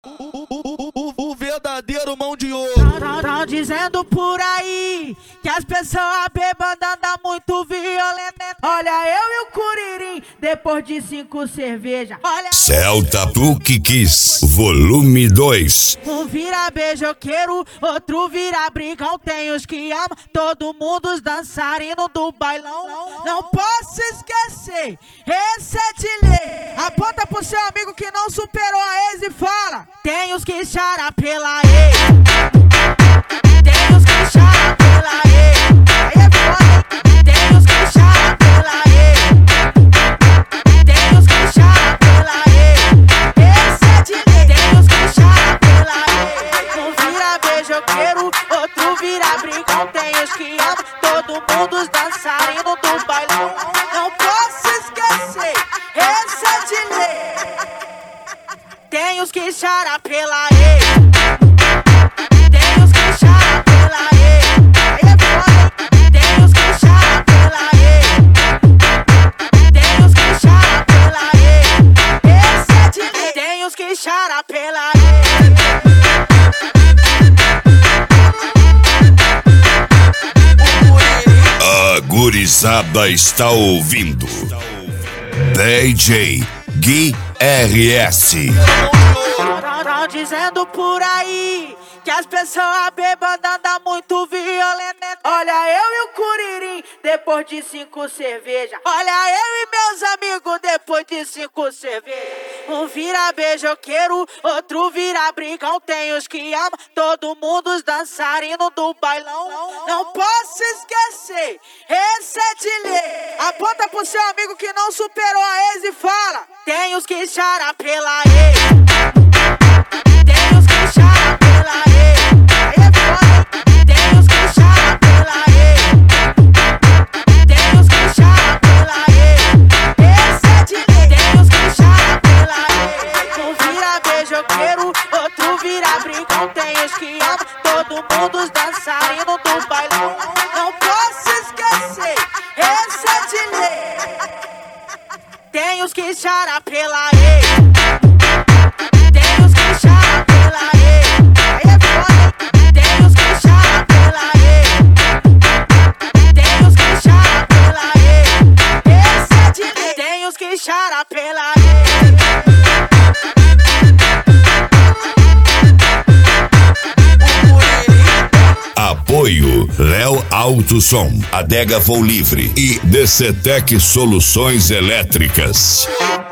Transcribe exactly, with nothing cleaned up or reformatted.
O, o, o, o verdadeiro mão de ouro. Tão dizendo por aí que as pessoas bêbadas andam muito violenta. Olha eu e o Curirim depois de cinco cervejas. Olha Celta Truque Kiss, volume dois. Um vira beijoqueiro, outro vira brigão. Tem os que amam, todo mundo os dançarinos do bailão. Não posso esquecer, esse é de lei. Aponta pro seu amigo que não superou a ex e fala: tem os que chara pela ex. Tem os que chara pela ex. Aí é foda. Tem os que chara pela ex. Tem os que chara pela ex. Esse é de lei. Tem os que chara pela ex. Um vira beijoqueiro, outro vira brigão. Tem os que amam, todo mundo os dançarinos do bailão. Não posso esquecer, esse é de lei. Tem os que chara pela ex. Tem os que chara pela ex. Aí é foda. Tem os que chara pela ex. Tem os que chara pela ex. Esse é de lei. Tem os que chara pela ex. A gurizada está ouvindo D J Gui R S. Tão dizendo por aí que as pessoas bêbadas andam muito violenta. Olha eu e o Curirim depois de cinco cervejas. Olha eu e meus amigos depois de cinco cervejas. Um vira beijoqueiro, outro vira brigão. Tem os que amam, todo mundo os dançarinos do bailão. Não posso esquecer, esse é de lei. Aponta pro seu amigo que não superou a ex e fala: tem os que chara pela ex. Tem os que chara pela ex. Aí é foda. Tem os que chara pela ex. Tem os que chara pela ex. Esse é de lei. Tem os que chara pela ex. Um vira beijoqueiro, outro vira brigão. Tem os que amam, todo mundo os dançarinos do bailão. Não posso esquecer, esse é de lei. Tem os que chara pela ex. Tem os que chara pela ex. Aí é foda. Tem os que chara pela ex. Tem os que chara pela ex. Esse é de lei. Tem os que chara pela ex. Apoio Léo Alto Som, Adega Voo Livre e D C Tec Soluções Elétricas.